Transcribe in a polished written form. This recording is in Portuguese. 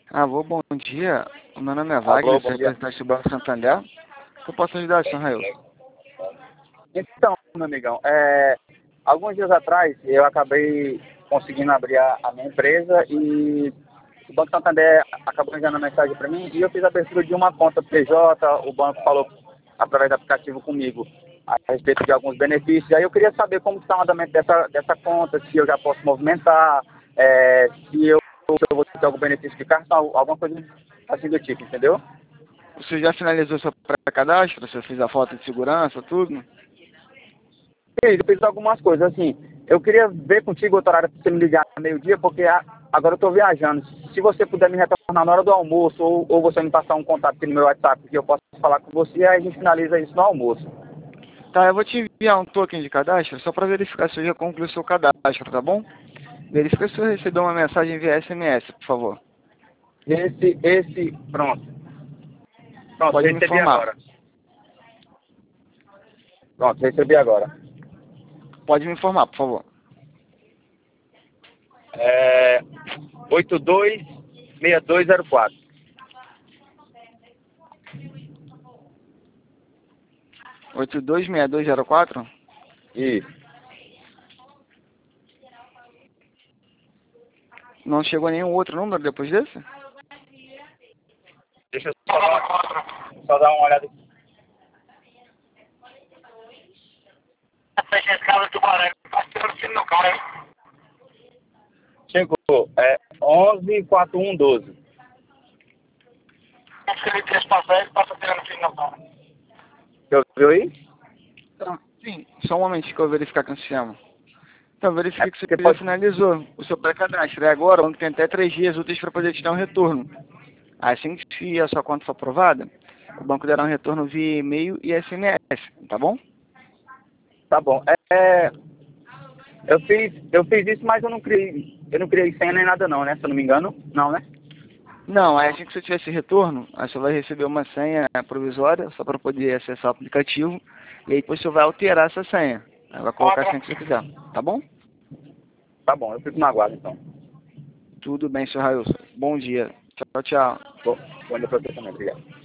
Alô, bom dia. O meu nome é Alô, Wagner, bom sou dia. representante do Banco Santander. O que eu posso ajudar, senhor Railson? Então, meu amigão, alguns dias atrás eu acabei conseguindo abrir a minha empresa e o Banco Santander acabou enviando uma mensagem para mim e eu fiz a abertura de uma conta PJ, o banco falou através do aplicativo comigo a respeito de alguns benefícios. Aí eu queria saber como está o andamento dessa conta, se eu já posso movimentar, se eu vou ter algum benefício de cartão, alguma coisa assim do tipo, entendeu? Você já finalizou seu pré-cadastro? Você fez a foto de segurança, tudo? Eu fiz algumas coisas, assim, eu queria ver contigo outro horário para você me ligar no meio-dia, porque agora eu estou viajando. Se você puder me retornar na hora do almoço, ou você me passar um contato aqui no meu WhatsApp, que eu possa falar com você, aí a gente finaliza isso no almoço. Tá, eu vou te enviar um token de cadastro, só para verificar se eu já concluí o seu cadastro, tá bom? Verifica se eu receber uma mensagem via SMS, por favor. Pronto. Pronto, Pode me recebi informar. agora. Pronto, recebi agora. Pode me informar, por favor. 826204. 826204? Isso. Não chegou nenhum outro número depois desse? Deixa eu só dar uma olhada aqui. Chegou. 114112. Você ouviu aí? Então, sim, só um momentinho que eu vou verificar quem se chama. Então, verifique que você Porque já pode... finalizou o seu pré-cadastro. E agora, o banco tem até 3 dias úteis para poder te dar um retorno. Assim que a sua conta for aprovada, o banco dará um retorno via e-mail e SMS, tá bom? Tá bom. Eu fiz isso, mas eu não criei senha nem nada não, né? Se eu não me engano. Não, né? Não, aí assim que você tiver esse retorno, aí você vai receber uma senha provisória, só para poder acessar o aplicativo, e aí depois você vai alterar essa senha. Aí vai colocar a senha que você quiser, tá bom? Tá bom, eu fico no aguardo então. Tudo bem, senhor Railson. Bom dia. Tchau, tchau. Bom dia pra você também, obrigado.